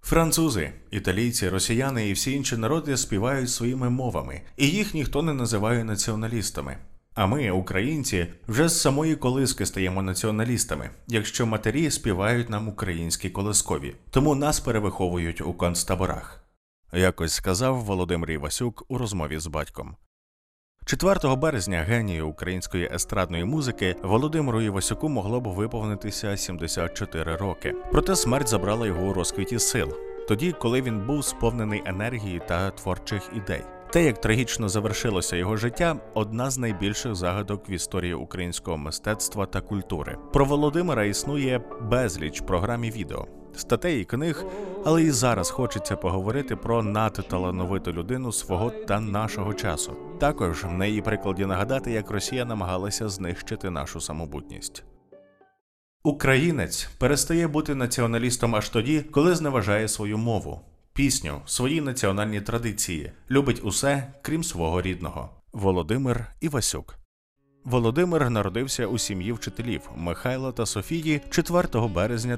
Французи, італійці, росіяни і всі інші народи співають своїми мовами, і їх ніхто не називає націоналістами. А ми, українці, вже з самої колиски стаємо націоналістами, якщо матері співають нам українські колискові. Тому нас перевиховують у концтаборах. Якось сказав Володимир Івасюк у розмові з батьком. 4 березня генію української естрадної музики Володимиру Івасюку могло б виповнитися 74 роки. Проте смерть забрала його у розквіті сил, тоді, коли він був сповнений енергії та творчих ідей. Те, як трагічно завершилося його життя – одна з найбільших загадок в історії українського мистецтва та культури. Про Володимира існує безліч програм і відео, статей і книг, але і зараз хочеться поговорити про надталановиту людину свого та нашого часу. Також на її прикладі нагадати, як Росія намагалася знищити нашу самобутність. Українець перестає бути націоналістом аж тоді, коли зневажає свою мову, пісню, свої національні традиції, любить усе, крім свого рідного. Володимир Івасюк. Володимир народився у сім'ї вчителів Михайла та Софії 4 березня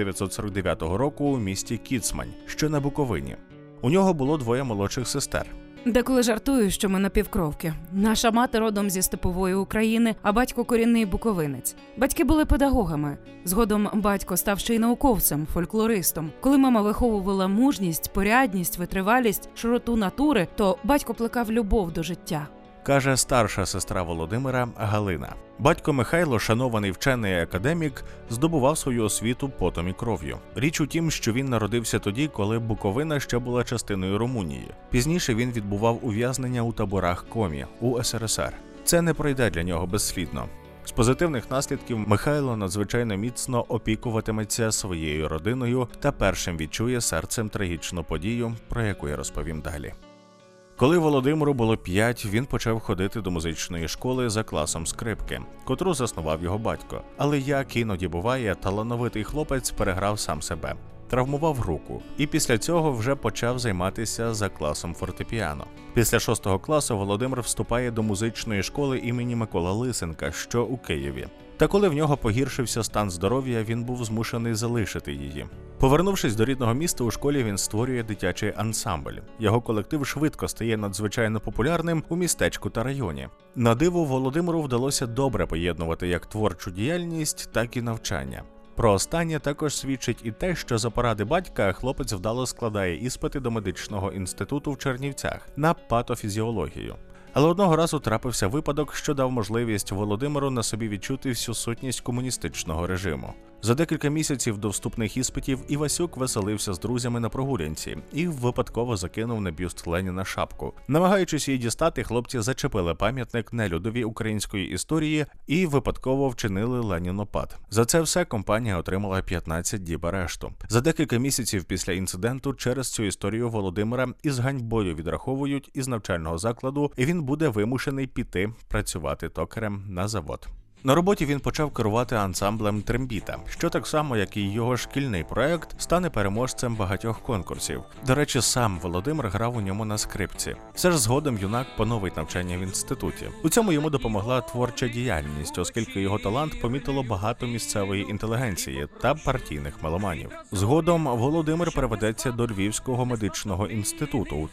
1949 року у місті Кіцмань, що на Буковині. У нього було 2 молодших сестер. Деколи жартую, що ми напівкровки. Наша мати родом зі степової України, а батько корінний буковинець. Батьки були педагогами. Згодом батько став ще й науковцем, фольклористом. Коли мама виховувала мужність, порядність, витривалість, широту натури, то батько плекав любов до життя. Каже старша сестра Володимира Галина. Батько Михайло, шанований вчений академік, здобував свою освіту потом і кров'ю. Річ у тім, що він народився тоді, коли Буковина ще була частиною Румунії. Пізніше він відбував ув'язнення у таборах Комі у СРСР. Це не пройде для нього безслідно. З позитивних наслідків Михайло надзвичайно міцно опікуватиметься своєю родиною та першим відчує серцем трагічну подію, про яку я розповім далі. Коли Володимиру було 5, він почав ходити до музичної школи за класом скрипки, котру заснував його батько. Але, як іноді буває, талановитий хлопець переграв сам себе, травмував руку і після цього вже почав займатися за класом фортепіано. Після 6 класу Володимир вступає до музичної школи імені Миколи Лисенка, що у Києві. Та коли в нього погіршився стан здоров'я, він був змушений залишити її. Повернувшись до рідного міста, у школі він створює дитячий ансамбль. Його колектив швидко стає надзвичайно популярним у містечку та районі. На диво, Володимиру вдалося добре поєднувати як творчу діяльність, так і навчання. Про останнє також свідчить і те, що за поради батька хлопець вдало складає іспити до медичного інституту в Чернівцях на патофізіологію. Але одного разу трапився випадок, що дав можливість Володимиру на собі відчути всю сутність комуністичного режиму. За декілька місяців до вступних іспитів Івасюк веселився з друзями на прогулянці і випадково закинув на бюст Леніна шапку. Намагаючись її дістати, хлопці зачепили пам'ятник нелюдові української історії і випадково вчинили ленінопад. За це все компанія отримала 15 діб арешту. За декілька місяців після інциденту через цю історію Володимира із ганьбою відраховують із навчального закладу, і він буде вимушений піти працювати токарем на завод. На роботі він почав керувати ансамблем «Трембіта», що так само, як і його шкільний проект, стане переможцем багатьох конкурсів. До речі, сам Володимир грав у ньому на скрипці. Все ж згодом юнак поновить навчання в інституті. У цьому йому допомогла творча діяльність, оскільки його талант помітило багато місцевої інтелігенції та партійних меломанів. Згодом Володимир переведеться до Львівського медичного інституту у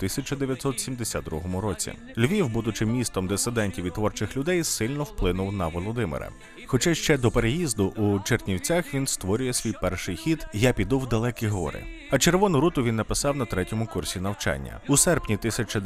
1972 році. Львів, будучи містом дисидентів і творчих людей, сильно вплинув на Володимира. Хоча ще до переїзду у Чернівцях він створює свій перший хіт «Я піду в далекі гори». А «Червону руту» він написав на 3-му курсі навчання. У серпні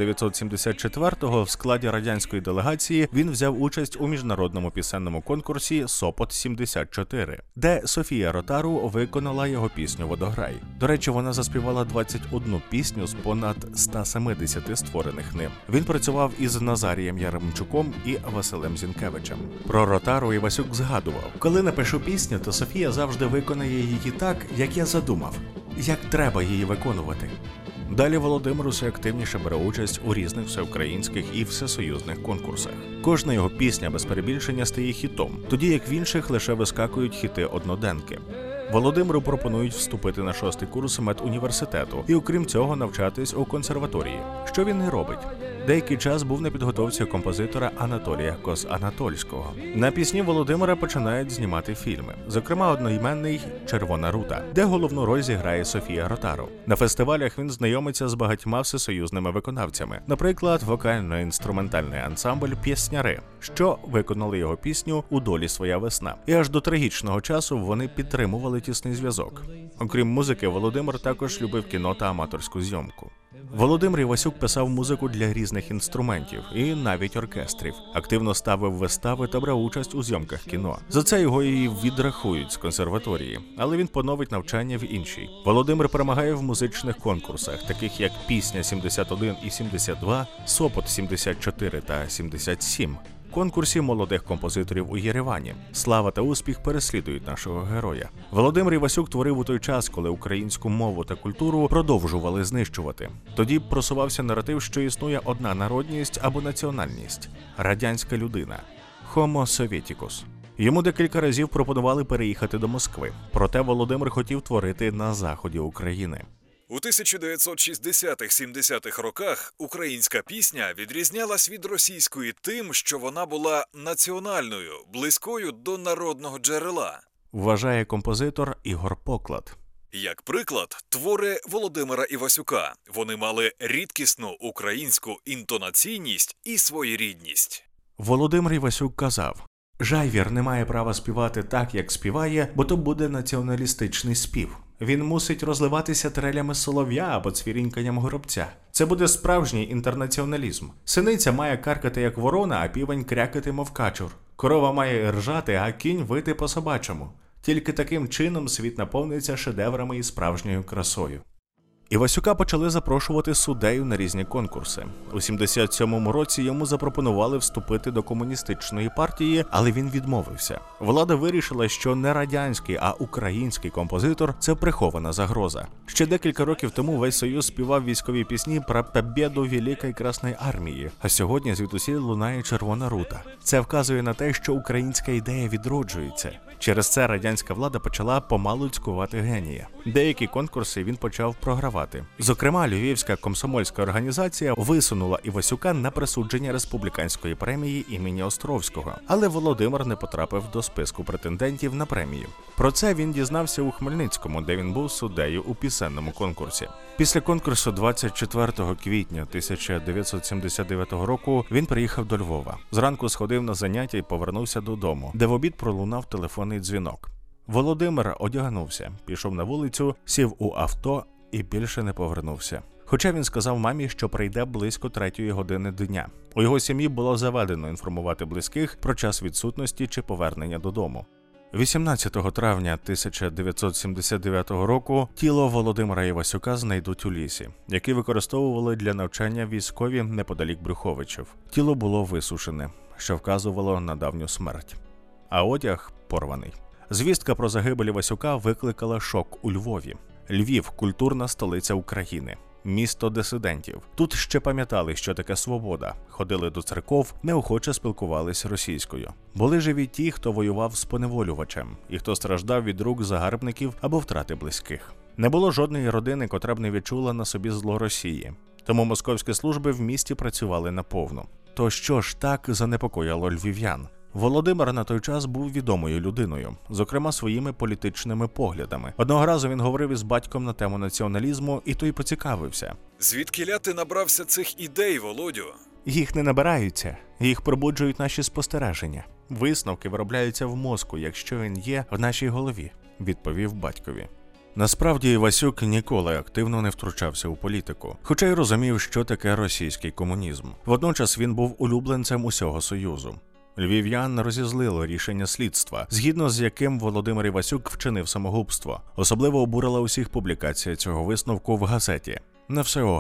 1974-го в складі радянської делегації він взяв участь у міжнародному пісенному конкурсі «Сопот-74», де Софія Ротару виконала його пісню «Водограй». До речі, вона заспівала 21 пісню з понад 170 створених ним. Він працював із Назарієм Яремчуком і Василем Зінкевичем. Про Ротару Івасюк згадував: «Коли напишу пісню, то Софія завжди виконає її так, як я задумав, як треба її виконувати». Далі Володимир усе активніше бере участь у різних всеукраїнських і всесоюзних конкурсах. Кожна його пісня без перебільшення стає хітом, тоді як в інших лише вискакують хіти-одноденки. Володимиру пропонують вступити на 6-й курс медуніверситету і, окрім цього, навчатись у консерваторії, що він і робить. Деякий час був на підготовці композитора Анатолія Кос-Анатольського. На пісні Володимира починають знімати фільми, зокрема одноіменний «Червона рута», де головну роль зіграє Софія Ротару. На фестивалях він знайомиться з багатьма всесоюзними виконавцями, наприклад, вокально-інструментальний ансамбль «Пєсняри», що виконали його пісню «У долі своя весна». І аж до трагічного часу вони підтримували тісний зв'язок. Окрім музики, Володимир також любив кіно та аматорську зйомку. Володимир Івасюк писав музику для різних інструментів і навіть оркестрів. Активно ставив вистави та брав участь у зйомках кіно. За це його і відрахують з консерваторії, але він поновить навчання в іншій. Володимир перемагає в музичних конкурсах, таких як «Пісня 71 і 72», «Сопот 74 та 77», конкурсі молодих композиторів у Єревані. Слава та успіх переслідують нашого героя. Володимир Івасюк творив у той час, коли українську мову та культуру продовжували знищувати. Тоді просувався наратив, що існує одна народність або національність – радянська людина – Homo Sovieticus. Йому декілька разів пропонували переїхати до Москви, проте Володимир хотів творити на заході України. У 1960-70-х роках українська пісня відрізнялась від російської тим, що вона була національною, близькою до народного джерела. Вважає композитор Ігор Поклад. Як приклад, твори Володимира Івасюка. Вони мали рідкісну українську інтонаційність і своєрідність. Володимир Івасюк казав: «Жайвір не має права співати так, як співає, бо то буде націоналістичний спів. Він мусить розливатися трелями солов'я або цвіріньканням горобця. Це буде справжній інтернаціоналізм. Синиця має каркати як ворона, а півень крякати мов качур. Корова має ржати, а кінь вити по-собачому. Тільки таким чином світ наповниться шедеврами і справжньою красою». Івасюка почали запрошувати суддею на різні конкурси. У 77-му році йому запропонували вступити до комуністичної партії, але він відмовився. Влада вирішила, що не радянський, а український композитор – це прихована загроза. Ще декілька років тому весь Союз співав військові пісні про побєду Великої Красної армії, а сьогодні звідусіль лунає «Червона рута». Це вказує на те, що українська ідея відроджується. Через це радянська влада почала помалу цькувати генія. Деякі конкурси він почав програвати. Зокрема, Львівська комсомольська організація висунула Івасюка на присудження республіканської премії імені Островського, але Володимир не потрапив до списку претендентів на премію. Про це він дізнався у Хмельницькому, де він був суддею у пісенному конкурсі. Після конкурсу 24 квітня 1979 року він приїхав до Львова. Зранку сходив на заняття і повернувся додому, де в обід пролунав телефонний дзвінок. Володимир одягнувся, пішов на вулицю, сів у авто і більше не повернувся. Хоча він сказав мамі, що прийде близько 3-ї години дня. У його сім'ї було заведено інформувати близьких про час відсутності чи повернення додому. 18 травня 1979 року тіло Володимира Івасюка знайдуть у лісі, який використовували для навчання військові неподалік Брюховичів. Тіло було висушене, що вказувало на давню смерть. А одяг порваний. Звістка про загибель Івасюка викликала шок у Львові. Львів – культурна столиця України. Місто дисидентів. Тут ще пам'ятали, що таке свобода. Ходили до церков, неохоче спілкувались російською. Були живі ті, хто воював з поневолювачем, і хто страждав від рук загарбників або втрати близьких. Не було жодної родини, котра б не відчула на собі зло Росії. Тому московські служби в місті працювали наповну. То що ж так занепокоїло львів'ян? Володимир на той час був відомою людиною, зокрема своїми політичними поглядами. Одного разу він говорив із батьком на тему націоналізму, і той поцікавився: «Звідкіля ти набрався цих ідей, Володю?» «Їх не набираються, їх пробуджують наші спостереження. Висновки виробляються в мозку, якщо він є в нашій голові», – відповів батькові. Насправді Івасюк ніколи активно не втручався у політику, хоча й розумів, що таке російський комунізм. Водночас він був улюбленцем усього Союзу. Львів'ян розізлило рішення слідства, згідно з яким Володимир Івасюк вчинив самогубство. Особливо обурила усіх публікація цього висновку в газеті. На всеогляд.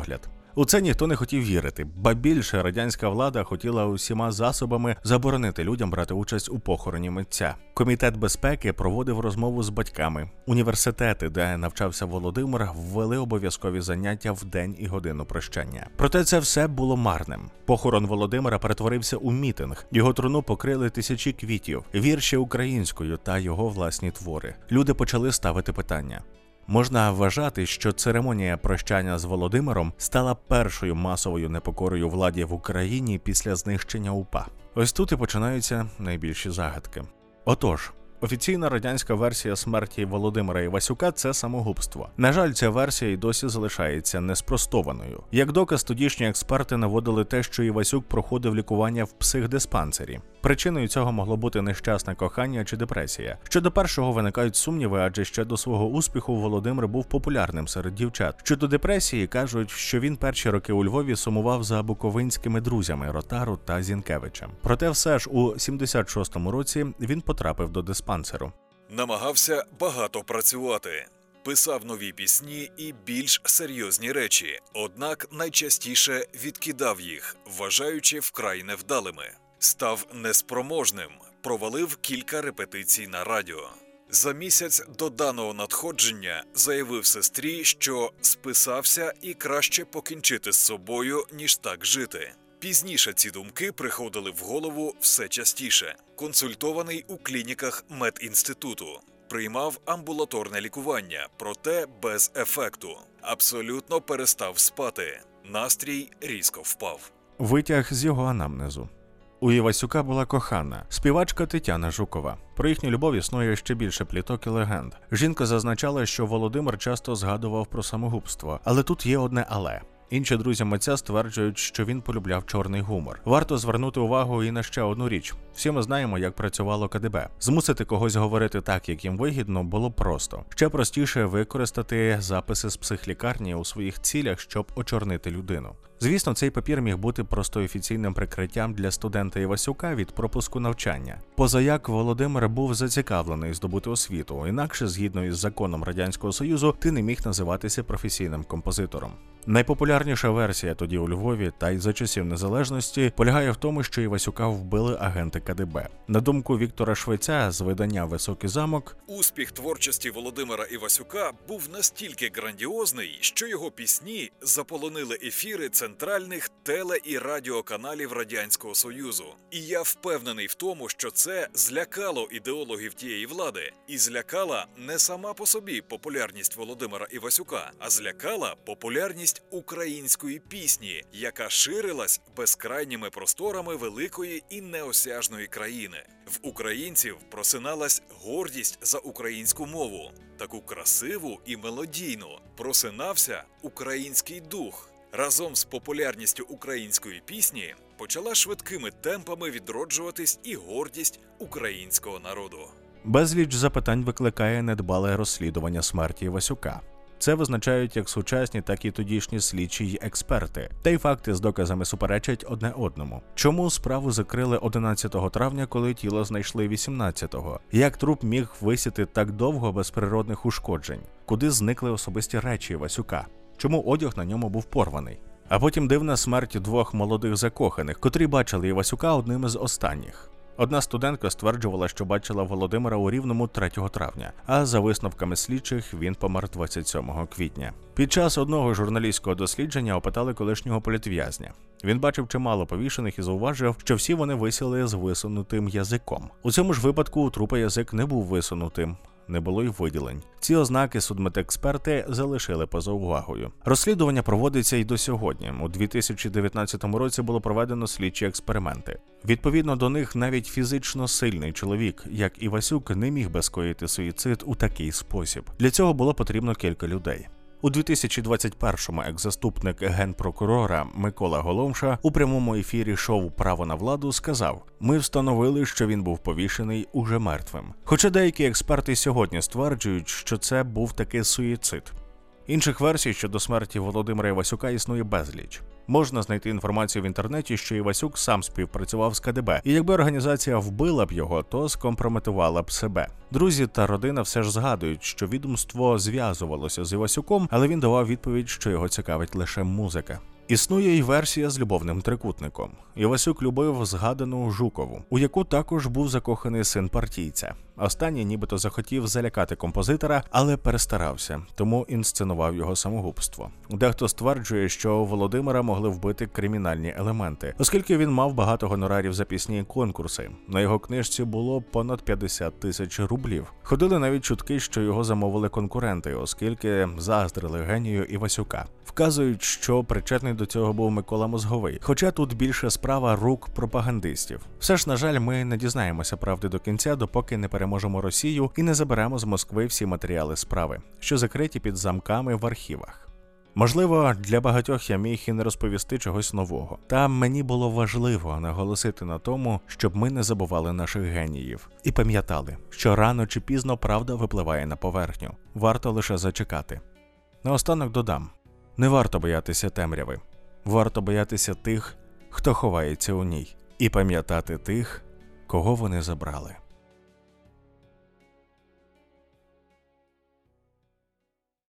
У це ніхто не хотів вірити, ба більше радянська влада хотіла усіма засобами заборонити людям брати участь у похороні митця. Комітет безпеки проводив розмову з батьками. Університети, де навчався Володимир, ввели обов'язкові заняття в день і годину прощання. Проте це все було марним. Похорон Володимира перетворився у мітинг. Його труну покрили тисячі квітів, вірші українською та його власні твори. Люди почали ставити питання. Можна вважати, що церемонія прощання з Володимиром стала першою масовою непокорою владі в Україні після знищення УПА. Ось тут і починаються найбільші загадки. Отож, офіційна радянська версія смерті Володимира Івасюка – це самогубство. На жаль, ця версія й досі залишається неспростованою. Як доказ, тодішні експерти наводили те, що Івасюк проходив лікування в психдиспансері. Причиною цього могло бути нещасне кохання чи депресія. Щодо першого виникають сумніви, адже ще до свого успіху Володимир був популярним серед дівчат. Щодо депресії, кажуть, що він перші роки у Львові сумував за буковинськими друзями Ротару та Зінкевичем. Проте все ж у 76-му році він потрапив до диспансеру. Намагався багато працювати. Писав нові пісні і більш серйозні речі, однак найчастіше відкидав їх, вважаючи вкрай невдалими. Став неспроможним, провалив кілька репетицій на радіо. За місяць до даного надходження заявив сестрі, що списався і краще покінчити з собою, ніж так жити. Пізніше ці думки приходили в голову все частіше. Консультований у клініках медінституту. Приймав амбулаторне лікування, проте без ефекту. Абсолютно перестав спати. Настрій різко впав. Витяг з його анамнезу. У Івасюка була кохана, співачка Тетяна Жукова. Про їхню любов існує ще більше пліток і легенд. Жінка зазначала, що Володимир часто згадував про самогубство. Але тут є одне «але». Інші друзі митця стверджують, що він полюбляв чорний гумор. Варто звернути увагу і на ще одну річ. Всі ми знаємо, як працювало КДБ. Змусити когось говорити так, як їм вигідно, було просто. Ще простіше використати записи з психлікарні у своїх цілях, щоб очорнити людину. Звісно, цей папір міг бути просто офіційним прикриттям для студента Івасюка від пропуску навчання. Позаяк Володимир був зацікавлений здобути освіту, інакше, згідно із законом Радянського Союзу, ти не міг називатися професійним композитором. Найпопулярніша версія тоді у Львові та й за часів незалежності полягає в тому, що Івасюка вбили агенти КДБ. На думку Віктора Швеця з видання «Високий замок», успіх творчості Володимира Івасюка був настільки грандіозний, що його пісні заполонили ефіри центральних теле- і радіоканалів Радянського Союзу. І я впевнений в тому, що це злякало ідеологів тієї влади. І злякала не сама по собі популярність Володимира Івасюка, а злякала популярність української пісні, яка ширилась безкрайніми просторами великої і неосяжної країни. В українців просиналась гордість за українську мову, таку красиву і мелодійну. Просинався український дух. Разом з популярністю української пісні почала швидкими темпами відроджуватись і гордість українського народу. безліч запитань викликає недбале розслідування смерті Івасюка. Це визначають як сучасні, так і тодішні слідчі й експерти. Та й факти з доказами суперечать одне одному. Чому справу закрили 11 травня, коли тіло знайшли 18-го? Як труп міг висіти так довго без природних ушкоджень? Куди зникли особисті речі Івасюка? Чому одяг на ньому був порваний? А потім дивна смерть двох молодих закоханих, котрі бачили Івасюка одним із останніх. Одна студентка стверджувала, що бачила Володимира у Рівному 3 травня, а за висновками слідчих він помер 27 квітня. Під час одного журналістського дослідження опитали колишнього політв'язня. Він бачив чимало повішених і зауважив, що всі вони висіли з висунутим язиком. У цьому ж випадку у трупа язик не був висунутим. Не було й виділень. Ці ознаки судмедексперти залишили поза увагою. Розслідування проводиться й до сьогодні. У 2019 році було проведено слідчі експерименти. Відповідно до них, навіть фізично сильний чоловік, як Івасюк, не міг би скоїти суїцид у такий спосіб. Для цього було потрібно кілька людей. У 2021-му екс-заступник генпрокурора Микола Голомша у прямому ефірі шоу «Право на владу» сказав: «Ми встановили, що він був повішений уже мертвим». Хоча деякі експерти сьогодні стверджують, що це був таки суїцид. Інших версій щодо смерті Володимира Івасюка існує безліч. Можна знайти інформацію в інтернеті, що Івасюк сам співпрацював з КДБ, і якби організація вбила б його, то скомпрометувала б себе. Друзі та родина все ж згадують, що відомство зв'язувалося з Івасюком, але він давав відповідь, що його цікавить лише музика. Існує й версія з любовним трикутником. Івасюк любив згадану Жукову, у яку також був закоханий син партійця. Останній нібито захотів залякати композитора, але перестарався, тому інсценував його самогубство. Дехто стверджує, що Володимира могли вбити кримінальні елементи, оскільки він мав багато гонорарів за пісні і конкурси. На його книжці було понад 50 тисяч рублів. Ходили навіть чутки, що його замовили конкуренти, оскільки заздрили генію Івасюка. Вказують, що причетний до цього був Микола Мозговий, хоча тут більше справа рук пропагандистів. Все ж, на жаль, ми не дізнаємося правди до кінця, допоки не переможемо Росію і не заберемо з Москви всі матеріали справи, що закриті під замками в архівах. Можливо, для багатьох я міг і не розповісти чогось нового. Та мені було важливо наголосити на тому, щоб ми не забували наших геніїв. І пам'ятали, що рано чи пізно правда випливає на поверхню. Варто лише зачекати. Наостанок додам. Не варто боятися темряви. Варто боятися тих, хто ховається у ній. І пам'ятати тих, кого вони забрали.